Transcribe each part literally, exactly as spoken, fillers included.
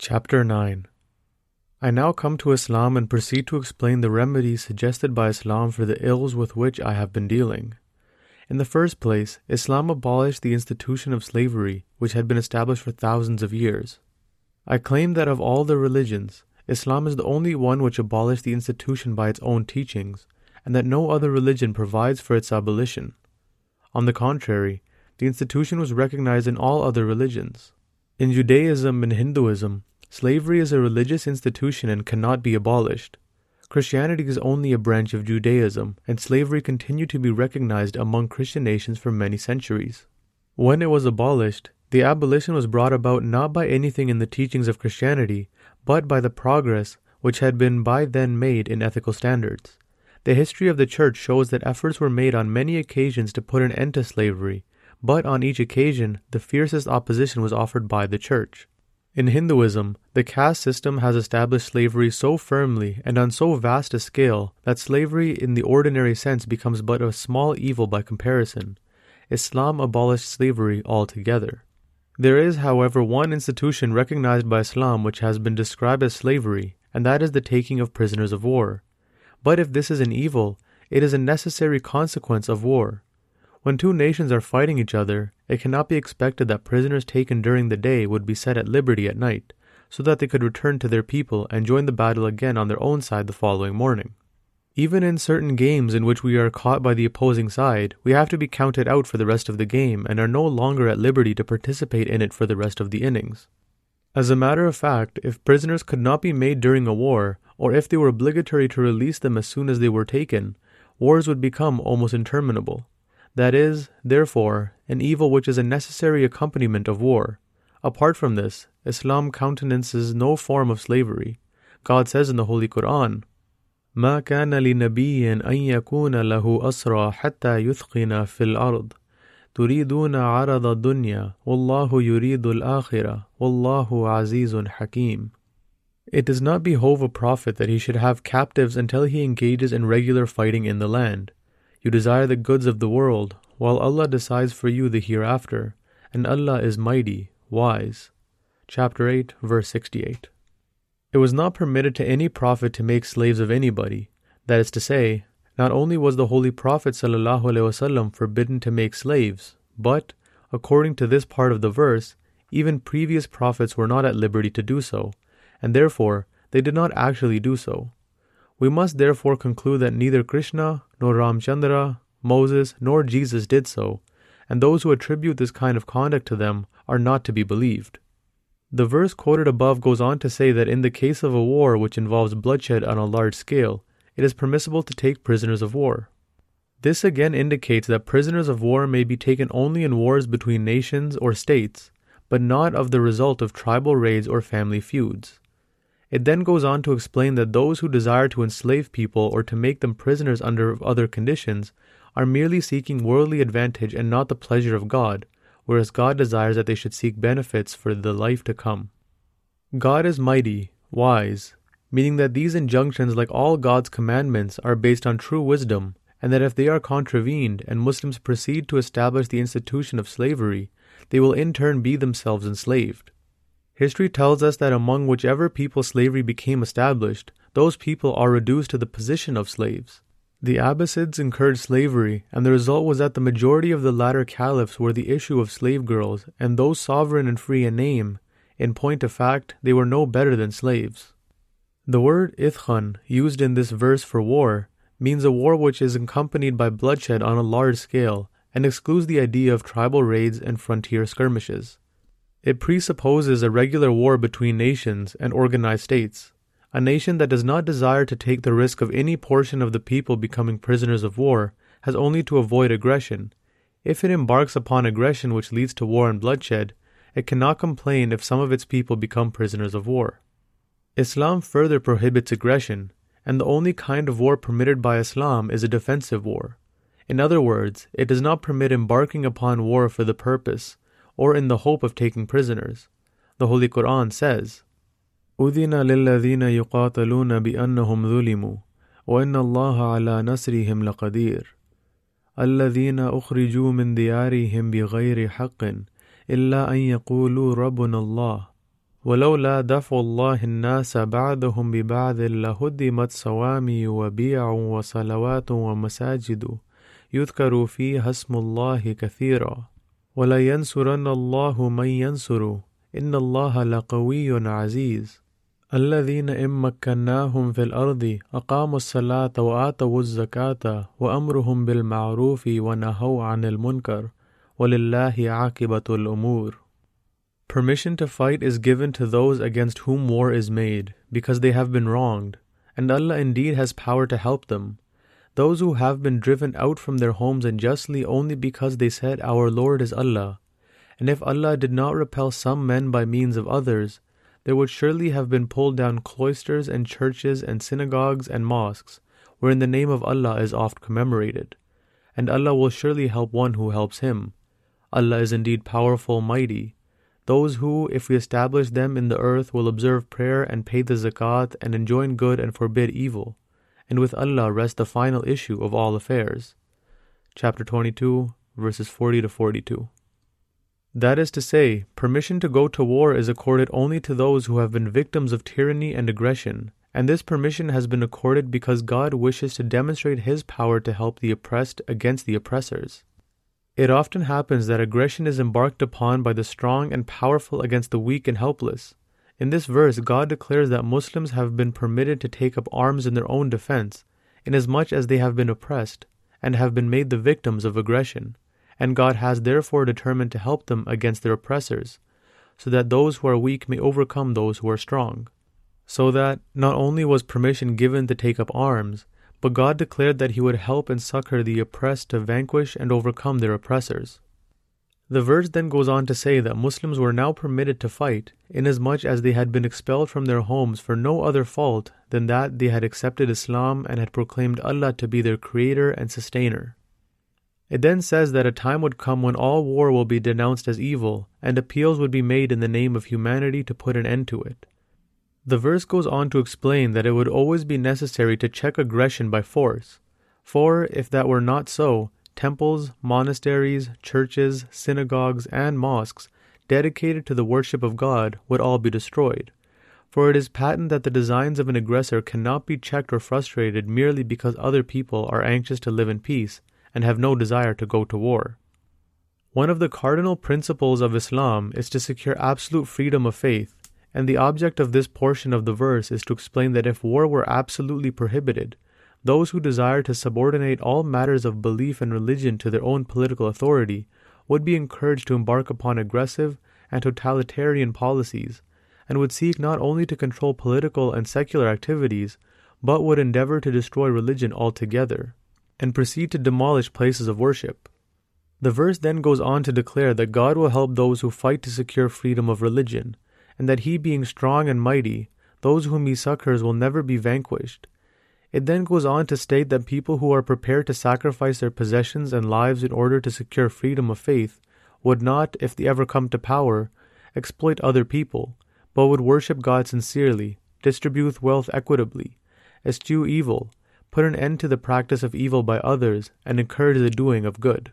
Chapter nine. I now come to Islam and proceed to explain the remedies suggested by Islam for the ills with which I have been dealing. In the first place, Islam abolished the institution of slavery, which had been established for thousands of years. I claim that of all the religions, Islam is the only one which abolished the institution by its own teachings, and that no other religion provides for its abolition. On the contrary, the institution was recognized in all other religions. In Judaism and Hinduism, slavery is a religious institution and cannot be abolished. Christianity is only a branch of Judaism, and slavery continued to be recognized among Christian nations for many centuries. When it was abolished, the abolition was brought about not by anything in the teachings of Christianity, but by the progress which had been by then made in ethical standards. The history of the Church shows that efforts were made on many occasions to put an end to slavery, but on each occasion, the fiercest opposition was offered by the Church. In Hinduism, the caste system has established slavery so firmly and on so vast a scale that slavery in the ordinary sense becomes but a small evil by comparison. Islam abolished slavery altogether. There is, however, one institution recognized by Islam which has been described as slavery, and that is the taking of prisoners of war. But if this is an evil, it is a necessary consequence of war. When two nations are fighting each other, it cannot be expected that prisoners taken during the day would be set at liberty at night, so that they could return to their people and join the battle again on their own side the following morning. Even in certain games in which we are caught by the opposing side, we have to be counted out for the rest of the game and are no longer at liberty to participate in it for the rest of the innings. As a matter of fact, if prisoners could not be made during a war, or if they were obligatory to release them as soon as they were taken, wars would become almost interminable. That is, therefore, an evil which is a necessary accompaniment of war. Apart from this, Islam countenances no form of slavery. God says in the Holy Quran, مَا كَانَ لِنَبِيٍّ أَن يَكُونَ لَهُ أَسْرَى حَتَّى يُثْخِنَ فِي الْأَرْضِ تُرِيدُونَ عَرَضَ الدُّنْيَا وَاللَّهُ يُرِيدُ الْآخِرَةَ وَاللَّهُ عَزِيزٌ حَكِيمٌ. It does not behove a prophet that he should have captives until he engages in regular fighting in the land. You desire the goods of the world, while Allah decides for you the hereafter, and Allah is mighty, wise. Chapter eight, verse sixty-eight. It was not permitted to any prophet to make slaves of anybody. That is to say, not only was the Holy Prophet ﷺ forbidden to make slaves, but, according to this part of the verse, even previous prophets were not at liberty to do so, and therefore they did not actually do so. We must therefore conclude that neither Krishna, nor Ramchandra, Moses, nor Jesus did so, and those who attribute this kind of conduct to them are not to be believed. The verse quoted above goes on to say that in the case of a war which involves bloodshed on a large scale, it is permissible to take prisoners of war. This again indicates that prisoners of war may be taken only in wars between nations or states, but not of the result of tribal raids or family feuds. It then goes on to explain that those who desire to enslave people or to make them prisoners under other conditions are merely seeking worldly advantage and not the pleasure of God, whereas God desires that they should seek benefits for the life to come. God is mighty, wise, meaning that these injunctions, like all God's commandments, are based on true wisdom, and that if they are contravened and Muslims proceed to establish the institution of slavery, they will in turn be themselves enslaved. History tells us that among whichever people slavery became established, those people are reduced to the position of slaves. The Abbasids encouraged slavery, and the result was that the majority of the latter caliphs were the issue of slave girls, and though sovereign and free in name, in point of fact, they were no better than slaves. The word ithkhan, used in this verse for war, means a war which is accompanied by bloodshed on a large scale, and excludes the idea of tribal raids and frontier skirmishes. It presupposes a regular war between nations and organized states. A nation that does not desire to take the risk of any portion of the people becoming prisoners of war has only to avoid aggression. If it embarks upon aggression which leads to war and bloodshed, it cannot complain if some of its people become prisoners of war. Islam further prohibits aggression, and the only kind of war permitted by Islam is a defensive war. In other words, it does not permit embarking upon war for the purpose, or in the hope of taking prisoners. The Holy Quran says, أُذِنَ لِلَّذِينَ يُقَاتَلُونَ بِأَنَّهُمْ ظُلِمُوا وَإِنَّ اللَّهَ عَلَى نَصْرِهِمْ لَقَدِيرٌ الَّذِينَ أُخْرِجُوا مِنْ دِيَارِهِمْ بِغَيْرِ حَقٍّ إِلَّا أَنْ يَقُولُوا رَبُّنَا اللَّهُ وَلَوْلَا دَفْعُ اللَّهِ النَّاسَ بَعْضَهُمْ بِبَعْضٍ لَهُدِّمَتْ صَوَامِعُ وَبِيَعٌ وَصَلَوَاتٌ وَمَسَاجِدُ يُذْكَرُ فِيهَا اسْمُ اللَّهِ كَثِيرًا وَلَيَنْصُرَنَّ اللَّهُ مَنْ يَنْصُرُهُ إِنَّ اللَّهَ لَقَوِيٌّ عَزِيزٌ الَّذِينَ إِن مَّكَّنَّاهُمْ فِي الْأَرْضِ أَقَامُوا الصَّلَاةَ وَآتَوُا الزَّكَاةَ وَأَمْرُهُم بِالْمَعْرُوفِ وَنَهَوْا عَنِ الْمُنكَرِ وَلِلَّهِ عَاقِبَةُ الْأُمُورِ. Permission to fight is given to those against whom war is made, because they have been wronged, and Allah indeed has power to help them. Those who have been driven out from their homes unjustly only because they said, "Our Lord is Allah," and if Allah did not repel some men by means of others, there would surely have been pulled down cloisters and churches and synagogues and mosques, wherein the name of Allah is oft commemorated. And Allah will surely help one who helps Him. Allah is indeed powerful, mighty. Those who, if we establish them in the earth, will observe prayer and pay the zakat and enjoin good and forbid evil. And with Allah rests the final issue of all affairs. Chapter twenty-two, verses forty to forty-two. That is to say, permission to go to war is accorded only to those who have been victims of tyranny and aggression, and this permission has been accorded because God wishes to demonstrate His power to help the oppressed against the oppressors. It often happens that aggression is embarked upon by the strong and powerful against the weak and helpless. In this verse, God declares that Muslims have been permitted to take up arms in their own defense, inasmuch as they have been oppressed, and have been made the victims of aggression, and God has therefore determined to help them against their oppressors, so that those who are weak may overcome those who are strong. So that, not only was permission given to take up arms, but God declared that He would help and succor the oppressed to vanquish and overcome their oppressors. The verse then goes on to say that Muslims were now permitted to fight, inasmuch as they had been expelled from their homes for no other fault than that they had accepted Islam and had proclaimed Allah to be their creator and sustainer. It then says that a time would come when all war will be denounced as evil, and appeals would be made in the name of humanity to put an end to it. The verse goes on to explain that it would always be necessary to check aggression by force, for if that were not so, temples, monasteries, churches, synagogues, and mosques dedicated to the worship of God would all be destroyed. For it is patent that the designs of an aggressor cannot be checked or frustrated merely because other people are anxious to live in peace and have no desire to go to war. One of the cardinal principles of Islam is to secure absolute freedom of faith, and the object of this portion of the verse is to explain that if war were absolutely prohibited, those who desire to subordinate all matters of belief and religion to their own political authority would be encouraged to embark upon aggressive and totalitarian policies, and would seek not only to control political and secular activities, but would endeavor to destroy religion altogether, and proceed to demolish places of worship. The verse then goes on to declare that God will help those who fight to secure freedom of religion, and that He being strong and mighty, those whom He succors will never be vanquished. It then goes on to state that people who are prepared to sacrifice their possessions and lives in order to secure freedom of faith would not, if they ever come to power, exploit other people, but would worship God sincerely, distribute wealth equitably, eschew evil, put an end to the practice of evil by others, and encourage the doing of good.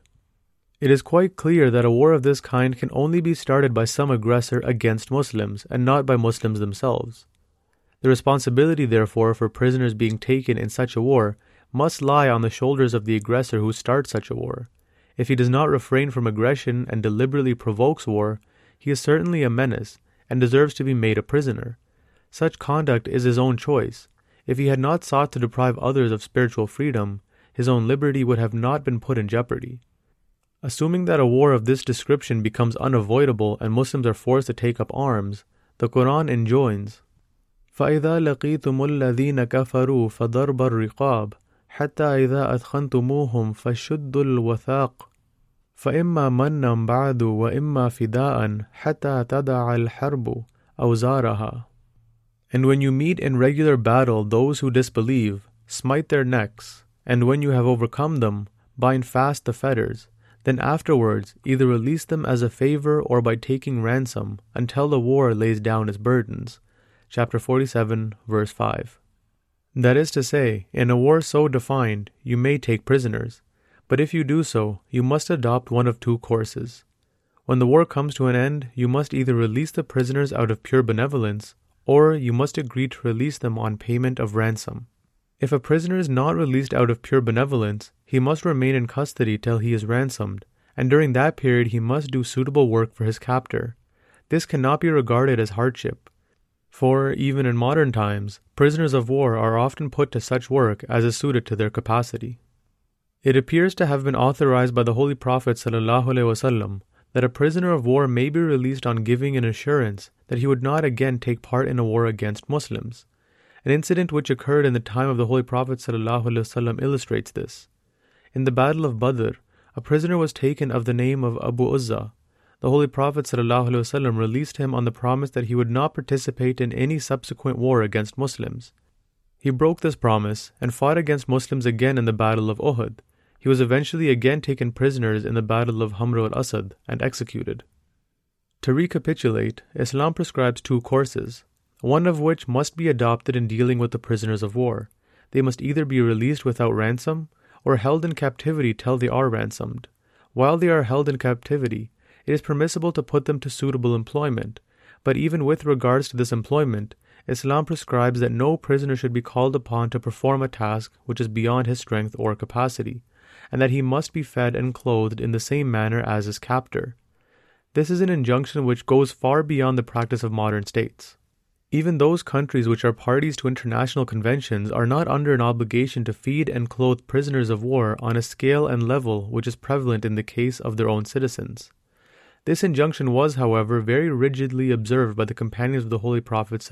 It is quite clear that a war of this kind can only be started by some aggressor against Muslims, and not by Muslims themselves. The responsibility, therefore, for prisoners being taken in such a war must lie on the shoulders of the aggressor who starts such a war. If he does not refrain from aggression and deliberately provokes war, he is certainly a menace, and deserves to be made a prisoner. Such conduct is his own choice. If he had not sought to deprive others of spiritual freedom, his own liberty would have not been put in jeopardy. Assuming that a war of this description becomes unavoidable and Muslims are forced to take up arms, the Quran enjoins, فَإِذَا لَقِيتُمُ الَّذِينَ كَفَرُوا فَضَرْبَ الرِّقَابِ حَتَّى إِذَا أَثْخَنْتُمُوهُمْ فَشُدُّوا الْوَثَاقَ فَإِمَّا مَنًّا بَعْدُ وَإِمَّا فِدَاءً حَتَّى تَدَعَ الْحَرْبُ أَوْزَارَهَا. And when you meet in regular battle those who disbelieve, smite their necks, and when you have overcome them, bind fast the fetters. Then afterwards, either release them as a favor or by taking ransom, until the war lays down its burdens. Chapter forty-seven, verse five. That is to say, in a war so defined, you may take prisoners, but if you do so, you must adopt one of two courses. When the war comes to an end, you must either release the prisoners out of pure benevolence, or you must agree to release them on payment of ransom. If a prisoner is not released out of pure benevolence, he must remain in custody till he is ransomed, and during that period he must do suitable work for his captor. This cannot be regarded as hardship, for, even in modern times, prisoners of war are often put to such work as is suited to their capacity. It appears to have been authorized by the Holy Prophet ﷺ that a prisoner of war may be released on giving an assurance that he would not again take part in a war against Muslims. An incident which occurred in the time of the Holy Prophet ﷺ illustrates this. In the Battle of Badr, a prisoner was taken of the name of Abu Uzza. The Holy Prophet ﷺ released him on the promise that he would not participate in any subsequent war against Muslims. He broke this promise and fought against Muslims again in the Battle of Uhud. He was eventually again taken prisoners in the Battle of Hamr al-Asad and executed. To recapitulate, Islam prescribes two courses, one of which must be adopted in dealing with the prisoners of war. They must either be released without ransom or held in captivity till they are ransomed. While they are held in captivity, it is permissible to put them to suitable employment, but even with regards to this employment, Islam prescribes that no prisoner should be called upon to perform a task which is beyond his strength or capacity, and that he must be fed and clothed in the same manner as his captor. This is an injunction which goes far beyond the practice of modern states. Even those countries which are parties to international conventions are not under an obligation to feed and clothe prisoners of war on a scale and level which is prevalent in the case of their own citizens. This injunction was, however, very rigidly observed by the companions of the Holy Prophet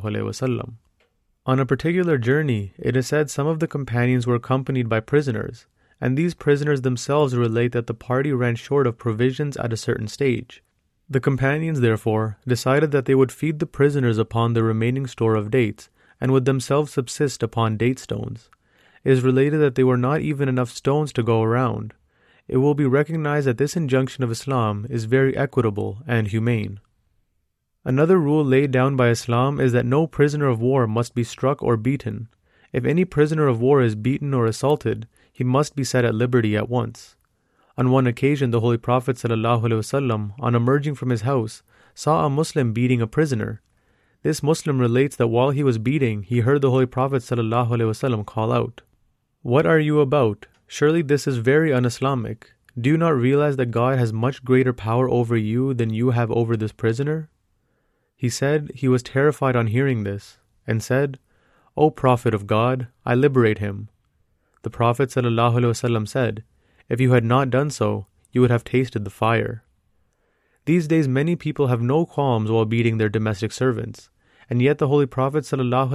ﷺ. On a particular journey, it is said some of the companions were accompanied by prisoners, and these prisoners themselves relate that the party ran short of provisions at a certain stage. The companions, therefore, decided that they would feed the prisoners upon the remaining store of dates, and would themselves subsist upon date stones. It is related that there were not even enough stones to go around. It will be recognized that this injunction of Islam is very equitable and humane. Another rule laid down by Islam is that no prisoner of war must be struck or beaten. If any prisoner of war is beaten or assaulted, he must be set at liberty at once. On one occasion, the Holy Prophet ﷺ, on emerging from his house, saw a Muslim beating a prisoner. This Muslim relates that while he was beating, he heard the Holy Prophet ﷺ call out, "What are you about? Surely this is very un-Islamic. Do you not realize that God has much greater power over you than you have over this prisoner?" He said he was terrified on hearing this, and said, "O Prophet of God, I liberate him." The Prophet ﷺ said, "If you had not done so, you would have tasted the fire." These days many people have no qualms while beating their domestic servants, and yet the Holy Prophet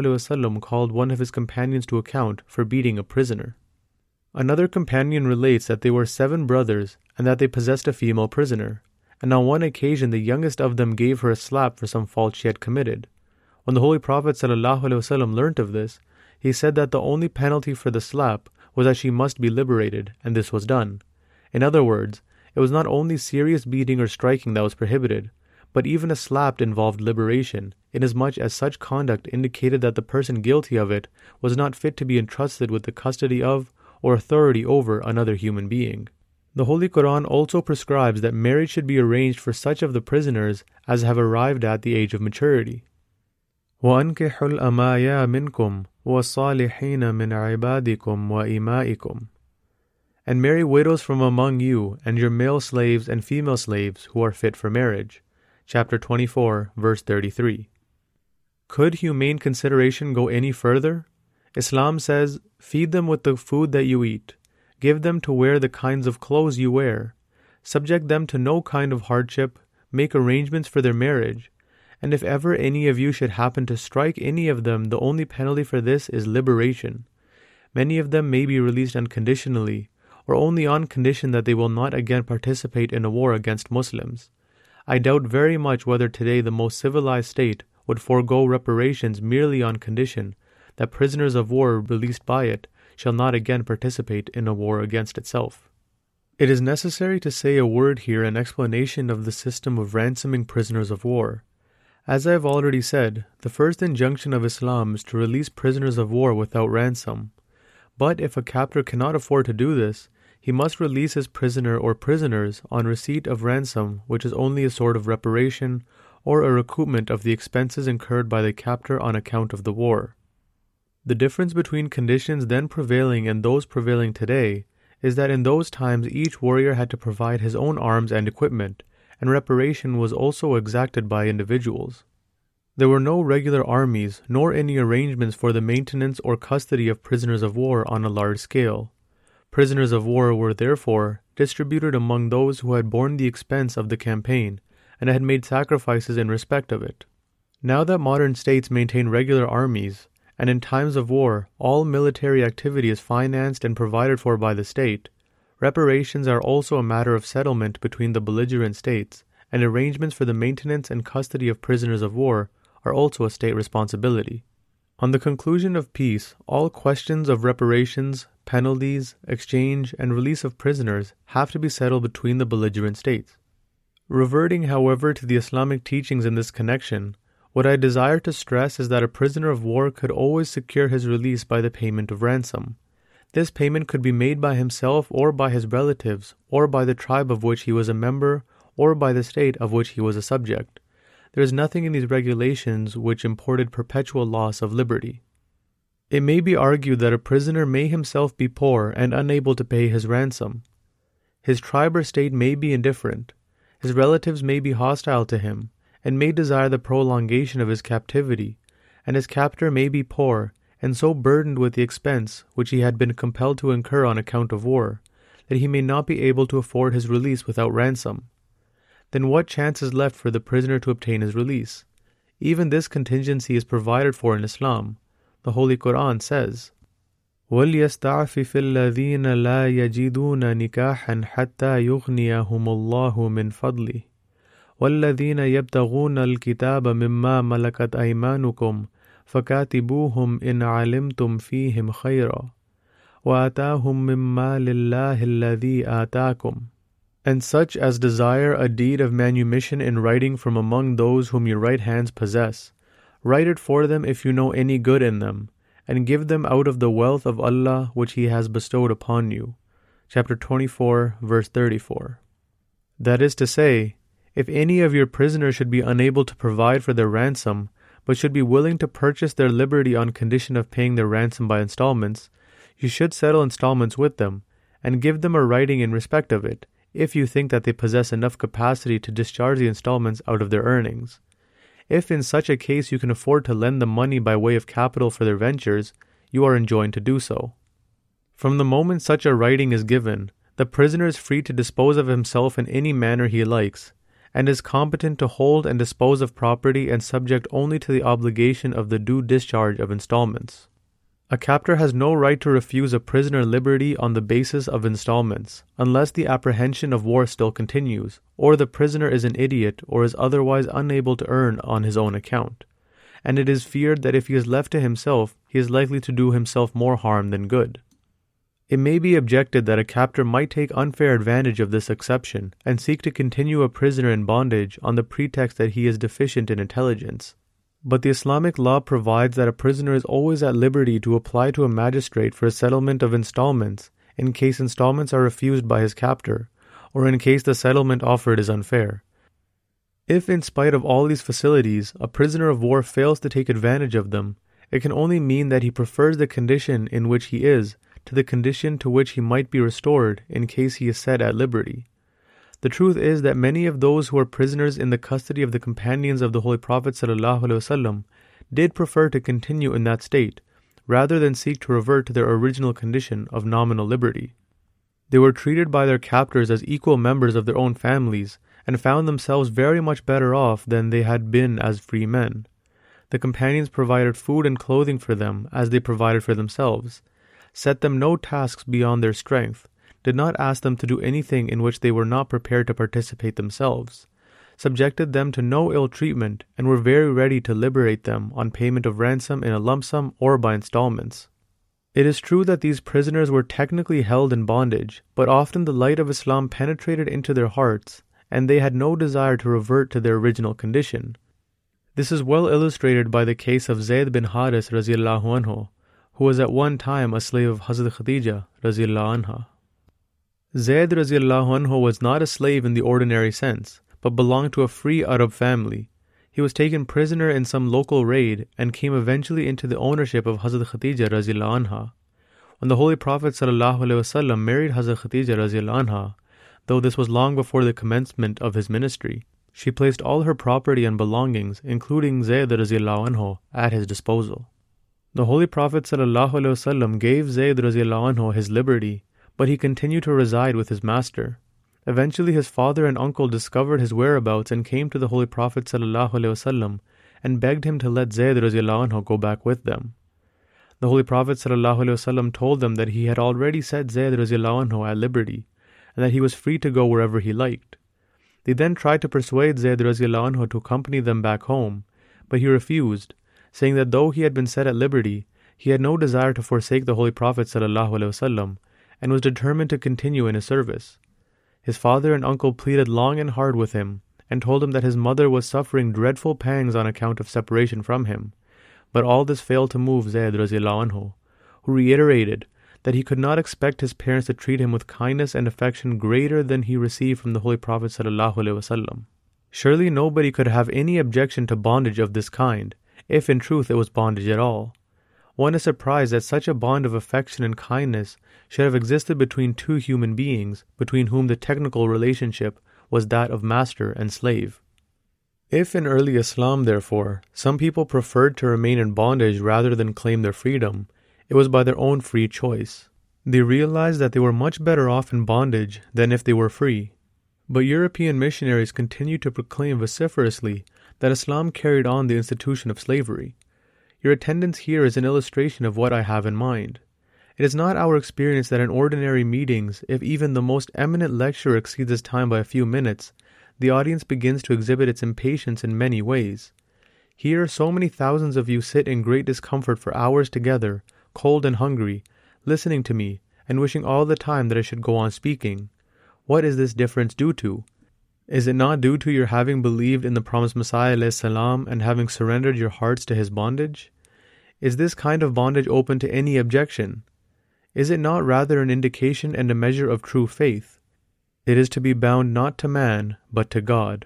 ﷺ called one of his companions to account for beating a prisoner. Another companion relates that they were seven brothers and that they possessed a female prisoner, and on one occasion the youngest of them gave her a slap for some fault she had committed. When the Holy Prophet ﷺ learnt of this, he said that the only penalty for the slap was that she must be liberated, and this was done. In other words, it was not only serious beating or striking that was prohibited, but even a slap involved liberation, inasmuch as such conduct indicated that the person guilty of it was not fit to be entrusted with the custody of or authority over another human being. The Holy Quran also prescribes that marriage should be arranged for such of the prisoners as have arrived at the age of maturity. وَأَنْكِحُوا الْأَمَايَا مِنْكُمْ وَالصَّالِحِينَ مِنْ عِبَادِكُمْ وَإِمَائِكُمْ. And marry widows from among you and your male slaves and female slaves who are fit for marriage. Chapter twenty-four, verse thirty-three. Could humane consideration go any further? Islam says, feed them with the food that you eat, give them to wear the kinds of clothes you wear, subject them to no kind of hardship, make arrangements for their marriage, and if ever any of you should happen to strike any of them, the only penalty for this is liberation. Many of them may be released unconditionally, or only on condition that they will not again participate in a war against Muslims. I doubt very much whether today the most civilized state would forego reparations merely on condition that prisoners of war released by it shall not again participate in a war against itself. It is necessary to say a word here in explanation of the system of ransoming prisoners of war. As I have already said, the first injunction of Islam is to release prisoners of war without ransom. But if a captor cannot afford to do this, he must release his prisoner or prisoners on receipt of ransom, which is only a sort of reparation or a recoupment of the expenses incurred by the captor on account of the war. The difference between conditions then prevailing and those prevailing today is that in those times each warrior had to provide his own arms and equipment, and reparation was also exacted by individuals. There were no regular armies, nor any arrangements for the maintenance or custody of prisoners of war on a large scale. Prisoners of war were therefore distributed among those who had borne the expense of the campaign and had made sacrifices in respect of it. Now that modern states maintain regular armies, and in times of war all military activity is financed and provided for by the state, reparations are also a matter of settlement between the belligerent states, and arrangements for the maintenance and custody of prisoners of war are also a state responsibility. On the conclusion of peace, all questions of reparations, penalties, exchange, and release of prisoners have to be settled between the belligerent states. Reverting, however, to the Islamic teachings in this connection, what I desire to stress is that a prisoner of war could always secure his release by the payment of ransom. This payment could be made by himself or by his relatives, or by the tribe of which he was a member, or by the state of which he was a subject. There is nothing in these regulations which imported perpetual loss of liberty. It may be argued that a prisoner may himself be poor and unable to pay his ransom. His tribe or state may be indifferent. His relatives may be hostile to him, and may desire the prolongation of his captivity, and his captor may be poor, and so burdened with the expense which he had been compelled to incur on account of war, that he may not be able to afford his release without ransom. Then what chance is left for the prisoner to obtain his release? Even this contingency is provided for in Islam. The Holy Quran says, وَلْيَسْتَعْفِفِ الَّذِينَ لَا يَجِدُونَ نِكَاحًا حَتَّى يُغْنِيَهُمُ اللَّهُ مِنْ فَضْلِهِ وَالَّذِينَ يَبْتَغُونَ الْكِتَابَ مِمَّا مَلَكَتْ أَيْمَانُكُمْ فَكَاتِبُوهُمْ إِنْ عَلِمْتُمْ فِيهِمْ خَيْرًا وَآتَاهُمْ مِنْ مَالِ اللَّهِ الَّذِي آتَاكُمْ. And such as desire a deed of manumission in writing from among those whom your right hands possess, write it for them if you know any good in them, and give them out of the wealth of Allah which He has bestowed upon you. Chapter twenty-four, verse thirty-four. That is to say, if any of your prisoners should be unable to provide for their ransom, but should be willing to purchase their liberty on condition of paying their ransom by installments, you should settle installments with them, and give them a writing in respect of it, if you think that they possess enough capacity to discharge the installments out of their earnings. If in such a case you can afford to lend them money by way of capital for their ventures, you are enjoined to do so. From the moment such a writing is given, the prisoner is free to dispose of himself in any manner he likes, and is competent to hold and dispose of property and subject only to the obligation of the due discharge of installments. A captor has no right to refuse a prisoner liberty on the basis of installments, unless the apprehension of war still continues, or the prisoner is an idiot or is otherwise unable to earn on his own account, and it is feared that if he is left to himself, he is likely to do himself more harm than good. It may be objected that a captor might take unfair advantage of this exception and seek to continue a prisoner in bondage on the pretext that he is deficient in intelligence. But the Islamic law provides that a prisoner is always at liberty to apply to a magistrate for a settlement of installments in case installments are refused by his captor, or in case the settlement offered is unfair. If, in spite of all these facilities, a prisoner of war fails to take advantage of them, it can only mean that he prefers the condition in which he is to the condition to which he might be restored in case he is set at liberty. The truth is that many of those who are prisoners in the custody of the companions of the Holy Prophet ﷺ did prefer to continue in that state, rather than seek to revert to their original condition of nominal liberty. They were treated by their captors as equal members of their own families, and found themselves very much better off than they had been as free men. The companions provided food and clothing for them as they provided for themselves, set them no tasks beyond their strength, did not ask them to do anything in which they were not prepared to participate themselves, subjected them to no ill treatment, and were very ready to liberate them on payment of ransom in a lump sum or by installments. It is true that these prisoners were technically held in bondage, but often the light of Islam penetrated into their hearts, and they had no desire to revert to their original condition. This is well illustrated by the case of Zayd bin Haris radiallahu anhu, who was at one time a slave of Hazrat Khadija radiallahu anha. Zayd radiallahu anhu was not a slave in the ordinary sense, but belonged to a free Arab family. He was taken prisoner in some local raid and came eventually into the ownership of Hazrat Khadija radiallahu anha. When the Holy Prophet sallallahu alaihi wasallam married Hazrat Khadija radiallahu anha, though this was long before the commencement of his ministry, she placed all her property and belongings, including Zayd radiallahu anhu, at his disposal. The Holy Prophet sallallahu alaihi wasallam gave Zayd radiallahu anhu his liberty, but he continued to reside with his master. Eventually his father and uncle discovered his whereabouts and came to the Holy Prophet sallallahu alaihi wasallam and begged him to let Zayd radiallahu anhu go back with them. The Holy Prophet sallallahu alaihi wasallam told them that he had already set Zayd radiallahu anhu at liberty, and that he was free to go wherever he liked. They then tried to persuade Zayd radiallahu anhu to accompany them back home, but he refused, saying that though he had been set at liberty, he had no desire to forsake the Holy Prophet sallallahu alaihi wasallam, and was determined to continue in his service. His father and uncle pleaded long and hard with him, and told him that his mother was suffering dreadful pangs on account of separation from him, but all this failed to move Zayd radiallahu anhu, who reiterated that he could not expect his parents to treat him with kindness and affection greater than he received from the Holy Prophet sallallahu alaihi wasallam. Surely nobody could have any objection to bondage of this kind, if in truth it was bondage at all. One is surprised that such a bond of affection and kindness should have existed between two human beings, between whom the technical relationship was that of master and slave. If in early Islam, therefore, some people preferred to remain in bondage rather than claim their freedom, it was by their own free choice. They realized that they were much better off in bondage than if they were free. But European missionaries continued to proclaim vociferously that Islam carried on the institution of slavery. Your attendance here is an illustration of what I have in mind. It is not our experience that in ordinary meetings, if even the most eminent lecturer exceeds his time by a few minutes, the audience begins to exhibit its impatience in many ways. Here, so many thousands of you sit in great discomfort for hours together, cold and hungry, listening to me, and wishing all the time that I should go on speaking. What is this difference due to? Is it not due to your having believed in the promised Messiah alayhi salam and having surrendered your hearts to his bondage? Is this kind of bondage open to any objection? Is it not rather an indication and a measure of true faith? It is to be bound not to man, but to God.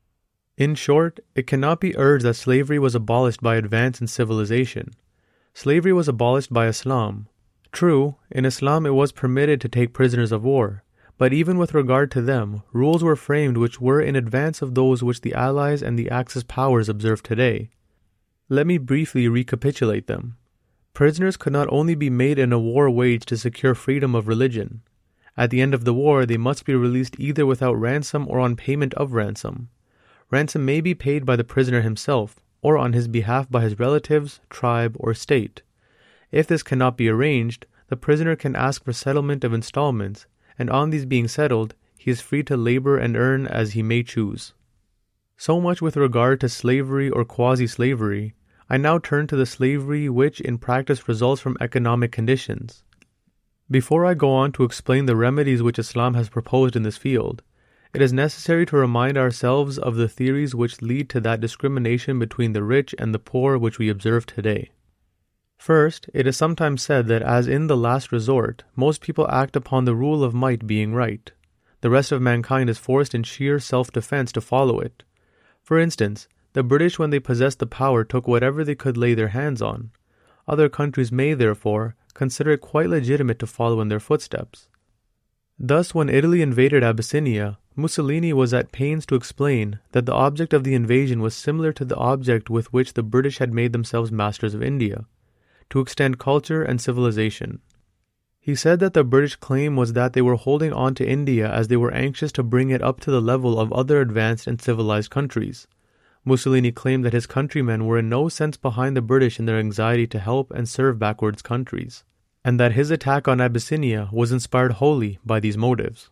In short, it cannot be urged that slavery was abolished by advance in civilization. Slavery was abolished by Islam. True, in Islam it was permitted to take prisoners of war, but even with regard to them, rules were framed which were in advance of those which the Allies and the Axis powers observe today. Let me briefly recapitulate them. Prisoners could not only be made in a war waged to secure freedom of religion. At the end of the war, they must be released either without ransom or on payment of ransom. Ransom may be paid by the prisoner himself, or on his behalf by his relatives, tribe, or state. If this cannot be arranged, the prisoner can ask for settlement of installments, and on these being settled, he is free to labor and earn as he may choose. So much with regard to slavery or quasi-slavery. I now turn to the slavery which in practice results from economic conditions. Before I go on to explain the remedies which Islam has proposed in this field, it is necessary to remind ourselves of the theories which lead to that discrimination between the rich and the poor which we observe today. First, it is sometimes said that as in the last resort, most people act upon the rule of might being right. The rest of mankind is forced in sheer self-defense to follow it. For instance, the British when they possessed the power took whatever they could lay their hands on. Other countries may, therefore, consider it quite legitimate to follow in their footsteps. Thus, when Italy invaded Abyssinia, Mussolini was at pains to explain that the object of the invasion was similar to the object with which the British had made themselves masters of India, to extend culture and civilization. He said that the British claim was that they were holding on to India as they were anxious to bring it up to the level of other advanced and civilized countries. Mussolini claimed that his countrymen were in no sense behind the British in their anxiety to help and serve backwards countries, and that his attack on Abyssinia was inspired wholly by these motives.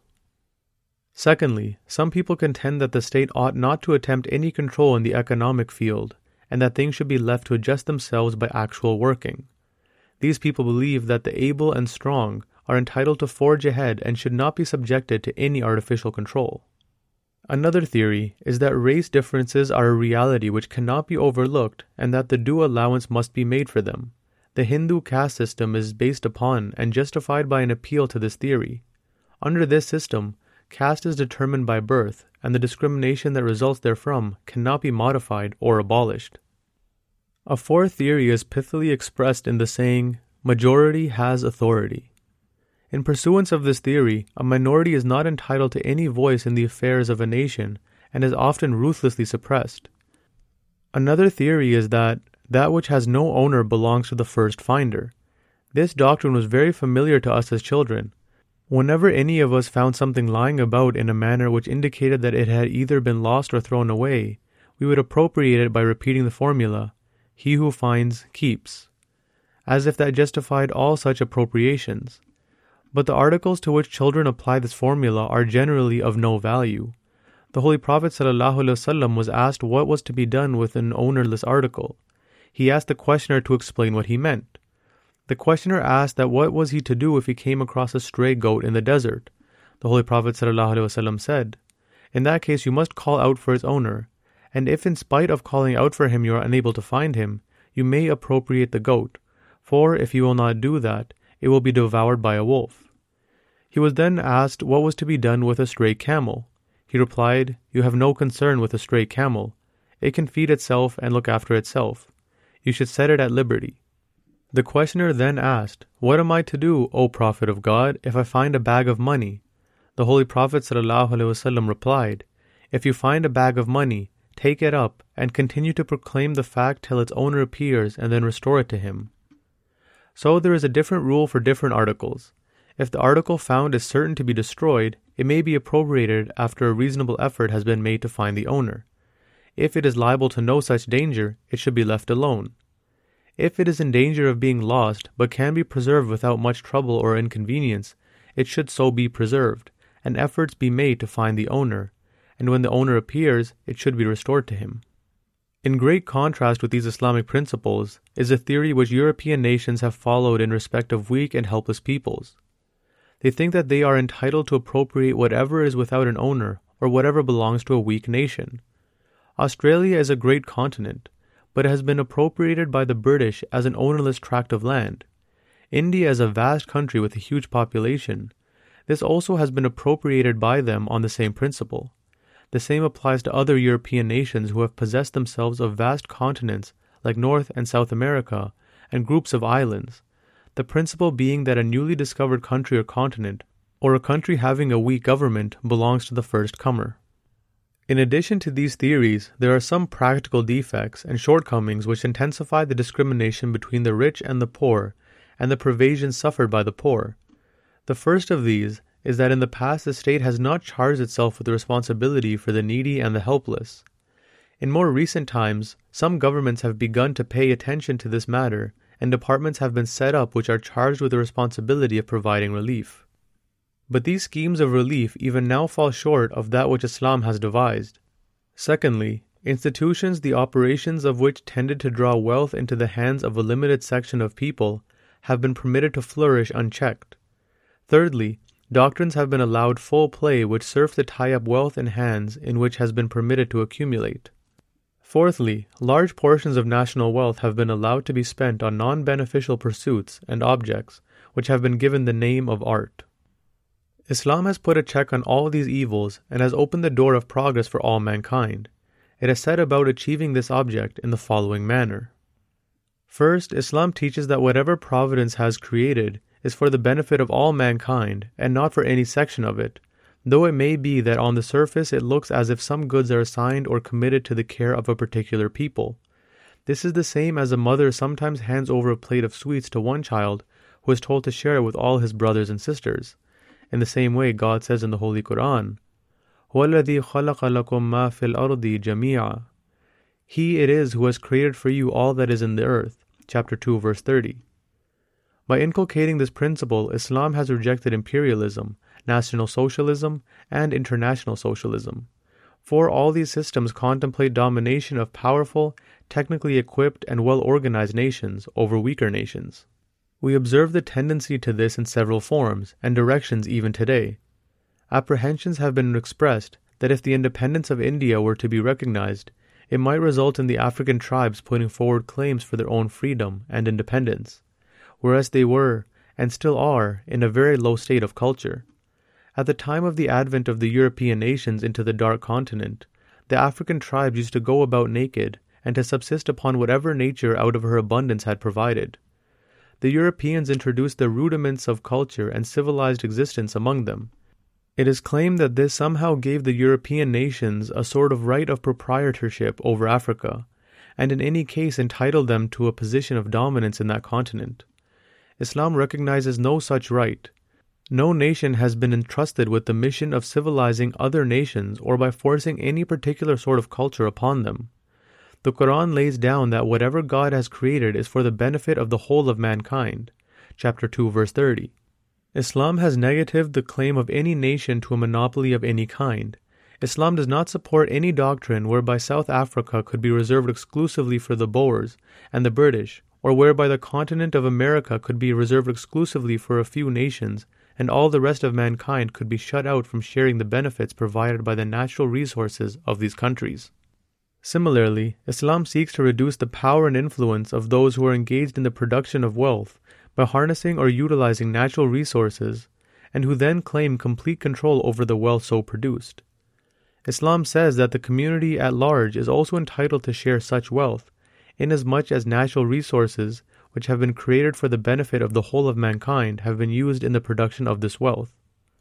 Secondly, some people contend that the state ought not to attempt any control in the economic field, and that things should be left to adjust themselves by actual working. These people believe that the able and strong are entitled to forge ahead and should not be subjected to any artificial control. Another theory is that race differences are a reality which cannot be overlooked and that the due allowance must be made for them. The Hindu caste system is based upon and justified by an appeal to this theory. Under this system, caste is determined by birth, and the discrimination that results therefrom cannot be modified or abolished. A fourth theory is pithily expressed in the saying, "Majority has authority." In pursuance of this theory, a minority is not entitled to any voice in the affairs of a nation and is often ruthlessly suppressed. Another theory is that that which has no owner belongs to the first finder. This doctrine was very familiar to us as children. Whenever any of us found something lying about in a manner which indicated that it had either been lost or thrown away, we would appropriate it by repeating the formula, "He who finds, keeps," as if that justified all such appropriations. But the articles to which children apply this formula are generally of no value. The Holy Prophet ﷺ was asked what was to be done with an ownerless article. He asked the questioner to explain what he meant. The questioner asked that what was he to do if he came across a stray goat in the desert. The Holy Prophet ﷺ said, "In that case you must call out for its owner, and if in spite of calling out for him you are unable to find him, you may appropriate the goat, for if you will not do that, it will be devoured by a wolf." He was then asked what was to be done with a stray camel. He replied, "You have no concern with a stray camel. It can feed itself and look after itself. You should set it at liberty." The questioner then asked, "What am I to do, O Prophet of God, if I find a bag of money?" The Holy Prophet ﷺ replied, "If you find a bag of money, take it up and continue to proclaim the fact till its owner appears and then restore it to him." So there is a different rule for different articles. If the article found is certain to be destroyed, it may be appropriated after a reasonable effort has been made to find the owner. If it is liable to no such danger, it should be left alone. If it is in danger of being lost, but can be preserved without much trouble or inconvenience, it should so be preserved, and efforts be made to find the owner, and when the owner appears, it should be restored to him. In great contrast with these Islamic principles is a theory which European nations have followed in respect of weak and helpless peoples. They think that they are entitled to appropriate whatever is without an owner or whatever belongs to a weak nation. Australia is a great continent, but it has been appropriated by the British as an ownerless tract of land. India is a vast country with a huge population. This also has been appropriated by them on the same principle. The same applies to other European nations who have possessed themselves of vast continents like North and South America and groups of islands, the principle being that a newly discovered country or continent, or a country having a weak government, belongs to the first comer. In addition to these theories, there are some practical defects and shortcomings which intensify the discrimination between the rich and the poor, and the privations suffered by the poor. The first of these is that in the past the state has not charged itself with the responsibility for the needy and the helpless. In more recent times, some governments have begun to pay attention to this matter, and departments have been set up which are charged with the responsibility of providing relief. But these schemes of relief even now fall short of that which Islam has devised. Secondly, institutions the operations of which tended to draw wealth into the hands of a limited section of people have been permitted to flourish unchecked. Thirdly, doctrines have been allowed full play which serve to tie up wealth in hands in which has been permitted to accumulate. Fourthly, large portions of national wealth have been allowed to be spent on non-beneficial pursuits and objects which have been given the name of art. Islam has put a check on all these evils and has opened the door of progress for all mankind. It has set about achieving this object in the following manner. First, Islam teaches that whatever Providence has created is for the benefit of all mankind and not for any section of it, though it may be that on the surface it looks as if some goods are assigned or committed to the care of a particular people. This is the same as a mother sometimes hands over a plate of sweets to one child who is told to share it with all his brothers and sisters. In the same way, God says in the Holy Quran, وَالَّذِي خَلَقَ لَكُم مَا فِي الْأَرْضِ جَمِيعًا. He it is who has created for you all that is in the earth. Chapter two, verse thirty. By inculcating this principle, Islam has rejected imperialism, national socialism, and international socialism. For all these systems contemplate domination of powerful, technically equipped, and well-organized nations over weaker nations. We observe the tendency to this in several forms and directions even today. Apprehensions have been expressed that if the independence of India were to be recognized, it might result in the African tribes putting forward claims for their own freedom and independence, whereas they were, and still are, in a very low state of culture. At the time of the advent of the European nations into the Dark Continent, the African tribes used to go about naked and to subsist upon whatever nature out of her abundance had provided. The Europeans introduced the rudiments of culture and civilized existence among them. It is claimed that this somehow gave the European nations a sort of right of proprietorship over Africa, and in any case entitled them to a position of dominance in that continent. Islam recognizes no such right. No nation has been entrusted with the mission of civilizing other nations or by forcing any particular sort of culture upon them. The Quran lays down that whatever God has created is for the benefit of the whole of mankind. Chapter two, verse thirty. Islam has negatived the claim of any nation to a monopoly of any kind. Islam does not support any doctrine whereby South Africa could be reserved exclusively for the Boers and the British, or whereby the continent of America could be reserved exclusively for a few nations, and all the rest of mankind could be shut out from sharing the benefits provided by the natural resources of these countries. Similarly, Islam seeks to reduce the power and influence of those who are engaged in the production of wealth by harnessing or utilizing natural resources, and who then claim complete control over the wealth so produced. Islam says that the community at large is also entitled to share such wealth, inasmuch as natural resources which have been created for the benefit of the whole of mankind have been used in the production of this wealth.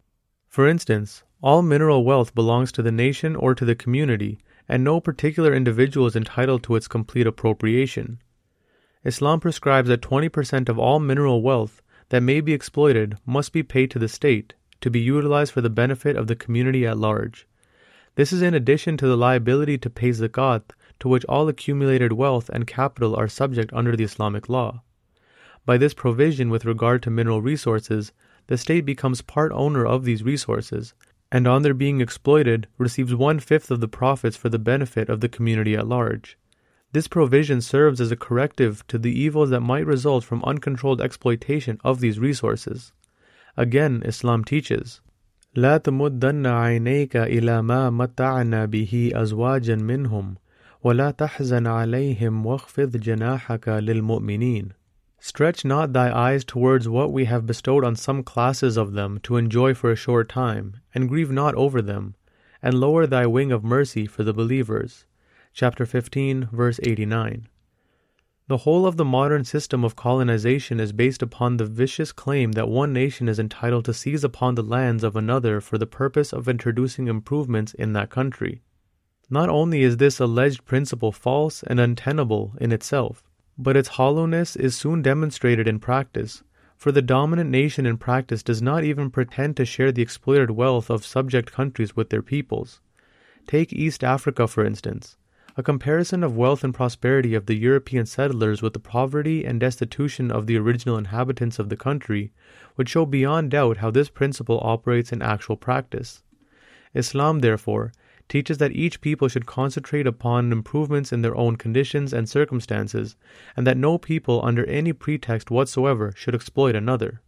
For instance, all mineral wealth belongs to the nation or to the community, and no particular individual is entitled to its complete appropriation. Islam prescribes that twenty percent of all mineral wealth that may be exploited must be paid to the state, to be utilized for the benefit of the community at large. This is in addition to the liability to pay zakat, to which all accumulated wealth and capital are subject under the Islamic law. By this provision with regard to mineral resources, the state becomes part owner of these resources, and on their being exploited, receives one-fifth of the profits for the benefit of the community at large. This provision serves as a corrective to the evils that might result from uncontrolled exploitation of these resources. Again, Islam teaches, لا تمدن عينيك إلى ما متعنا به أزواجا منهم ولا تحزن عليهم واخفض جناحك للمؤمنين. Stretch not thy eyes towards what we have bestowed on some classes of them to enjoy for a short time, and grieve not over them, and lower thy wing of mercy for the believers. Chapter fifteen, verse eighty-nine. The whole of the modern system of colonization is based upon the vicious claim that one nation is entitled to seize upon the lands of another for the purpose of introducing improvements in that country. Not only is this alleged principle false and untenable in itself, but its hollowness is soon demonstrated in practice, for the dominant nation in practice does not even pretend to share the exploited wealth of subject countries with their peoples. Take East Africa, for instance. A comparison of wealth and prosperity of the European settlers with the poverty and destitution of the original inhabitants of the country would show beyond doubt how this principle operates in actual practice. Islam, therefore, teaches that each people should concentrate upon improvements in their own conditions and circumstances, and that no people under any pretext whatsoever should exploit another.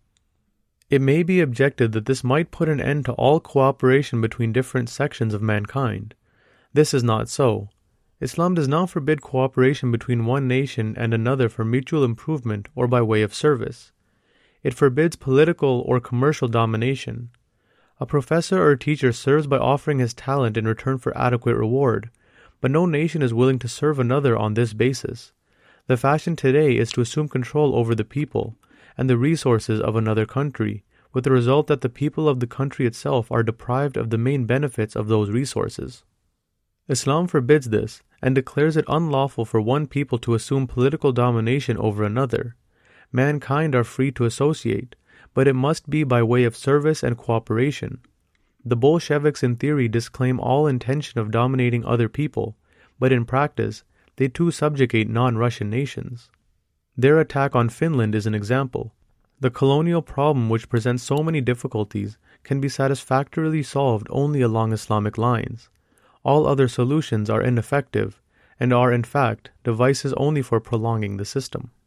It may be objected that this might put an end to all cooperation between different sections of mankind. This is not so. Islam does not forbid cooperation between one nation and another for mutual improvement or by way of service. It forbids political or commercial domination. A professor or teacher serves by offering his talent in return for adequate reward, but no nation is willing to serve another on this basis. The fashion today is to assume control over the people and the resources of another country, with the result that the people of the country itself are deprived of the main benefits of those resources. Islam forbids this and declares it unlawful for one people to assume political domination over another. Mankind are free to associate, but it must be by way of service and cooperation. The Bolsheviks in theory disclaim all intention of dominating other people, but in practice, they too subjugate non-Russian nations. Their attack on Finland is an example. The colonial problem, which presents so many difficulties, can be satisfactorily solved only along Islamic lines. All other solutions are ineffective, and are in fact devices only for prolonging the system.